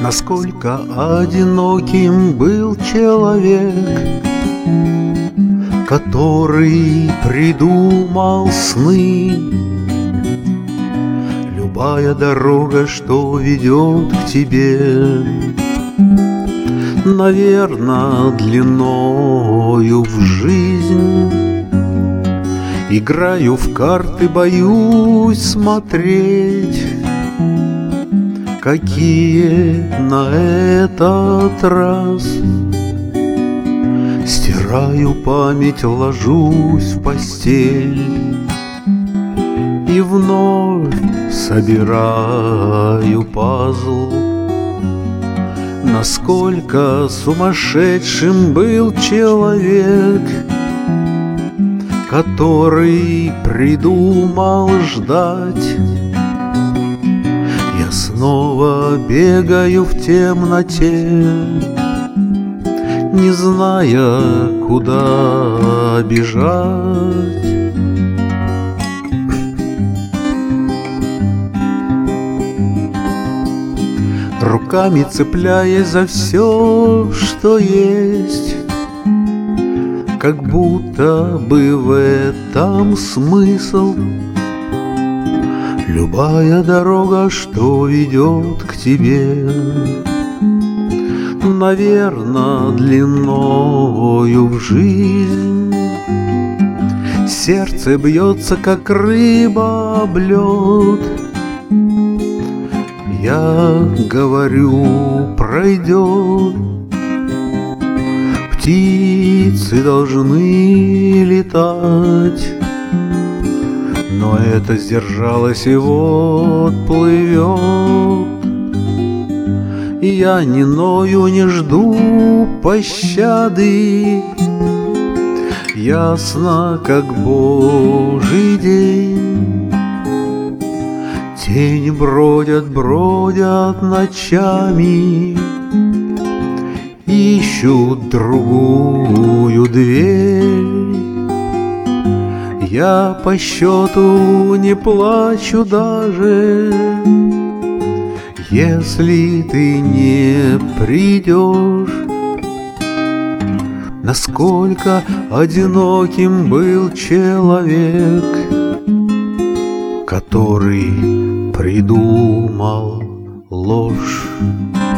Насколько одиноким был человек, который придумал сны. Любая дорога, что ведет к тебе, наверно, длиною в жизнь. Играю в карты, боюсь смотреть, какие на этот раз. Стираю память, ложусь в постель и вновь собираю пазл. Насколько сумасшедшим был человек, который придумал ждать. Я снова бегаю в темноте, не зная, куда бежать. Руками цепляясь за все, что есть, как будто бы в этом смысл. Любая дорога, что ведет к тебе, наверно, длиною в жизнь. Сердце бьется, как рыба об лед. Я говорю, пройдет. Птицы должны летать, но это сдержалось и вот плывет. И я не ною, не жду пощады, ясно, как Божий день. Тени бродят, бродят ночами, ищут другую дверь. Я по счету не плачу даже, если ты не придешь. Насколько одиноким был человек, который придумал ложь.